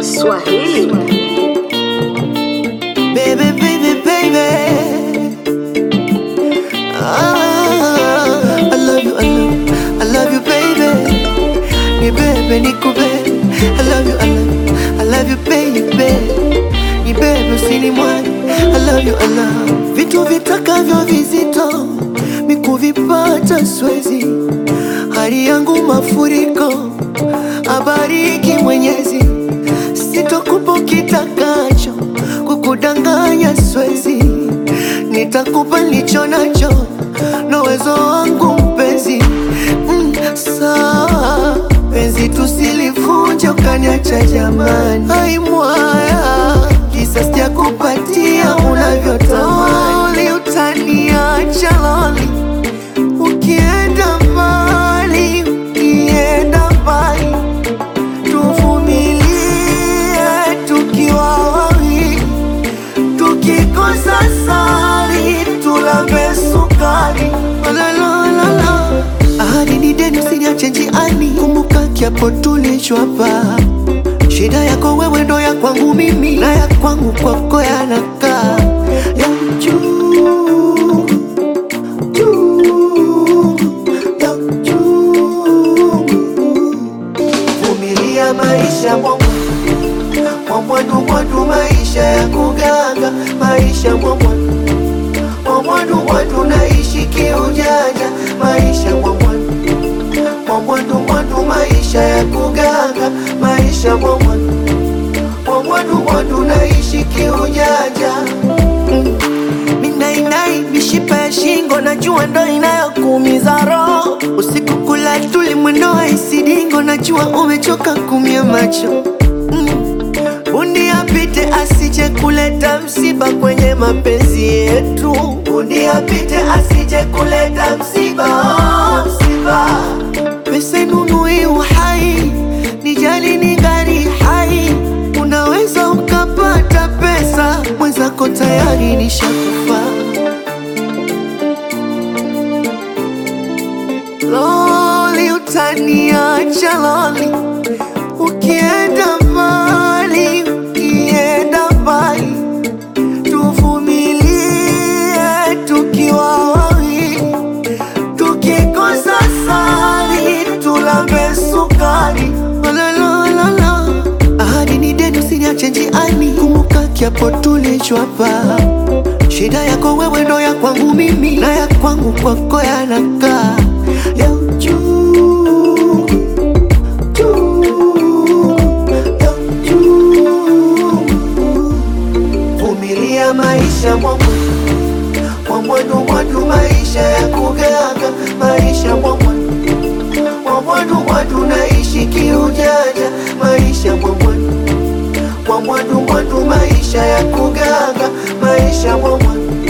Swahili. Baby, baby, baby. I love you, I love you, baby. Ni bebe, niku baby. I love you, I love you, baby. Ni bebe, usini mwani. I love you, vitu vitakavyo vizito mikuvipata swezi. Hali yangu mafuriko, abariki Mwenyezi. Sitokupa kitakacho, kukudanganya swezi. Nitakupa nilicho nacho, na uwezo wangu mpenzi. Sawa, penzi tusilivunje ukaniacha jamani. Hai mwaya, kisa sijakupatia unavyotamani. Utaniacha loli, ukienda mbali, ukienda mbali. Tuvumilie tukiwa wawili, tukikosa sali tulambe sukari. La la la la. Ahadi ni deni, usiniache njiani. Kumbuka kiapo tulichapa. Shida yako wewe ndo ya kwangu mimi, na ya kwangu kwako yanakaa. Ya juu, juu, ya juu. Vumilia maisha mwamwadu, maisha ya kuganga. Maisha mwamwadu, naishi kiujanja. Maisha mwamwadu, maisha ya kuganga. Maisha mwamwadu, naishi kiujanja. Minainai, mishipa ya shingo, najua ndo inayokuumiza roho. Usiku kula tuli mwendo wa isidingo, najua umechoka kumia macho. Bundi apite asije kuleta msiba kwenye mapenzi yetu. Bundi apite asije kuleta msiba. Pesa inunui uhai, nijali ningali hai. Unaweza ukapata pesa, mwenzako tayari nishakufa. Loli, utaniacha loli, ukienda mbali, ukienda mbali. Tuvumilie tukiwa wawili, tukikosa sali tulambe sukari. La la la la. Ahadi ni deni, usiniache njiani. Kumbuka kiapo tulichapa. Shida yako wewe ndo ya kwangu mimi, na ya kwangu kwako yanakaa. Ya juu, juu, ya juu. Vumilia maisha mwamwadu, maisha ya kuganga. Maisha mwamwadu, naishi kiujanja. Maisha mwamwadu, maisha ya kuganga. Maisha mwamwadu.